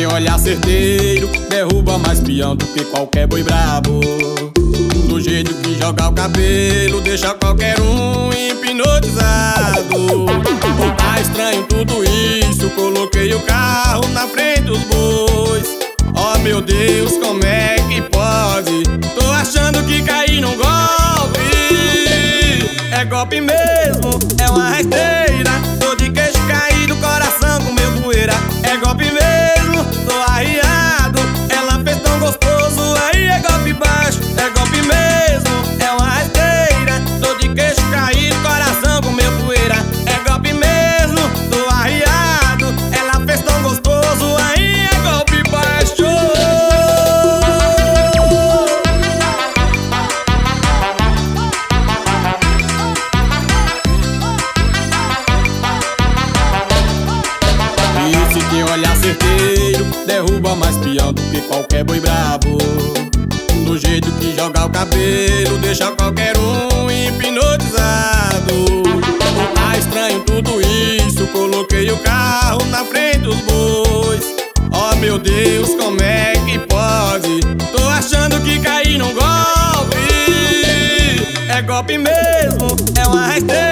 tem olhar certeiro derruba mais peão do que qualquer boi brabo. Do jeito que joga o cabelo deixa qualquer um hipnotizado. Tá estranho tudo isso, coloquei o carro na frente dos bois. Oh meu Deus, como é que pode? Tô achando que caí num golpe. É golpe mesmo, é uma rasteira. Tô de queixo caído, coração comeu poeira. É golpe mesmo, tô arriado. Ela fez tão gostoso, aí é golpe baixo. É golpe mesmo, é uma rasteira. Tô de queixo caído, coração comeu poeira. É golpe mesmo, tô arriado. Ela fez tão gostoso, aí é golpe baixo. E se tem olhar certeiro derruba mais peão do que qualquer boi brabo. Do jeito que joga o cabelo deixa qualquer um hipnotizado. Tá estranho tudo isso, coloquei o carro na frente dos bois. Oh meu Deus, como é que pode? Tô achando que caí num golpe. É golpe mesmo, é uma rasteira.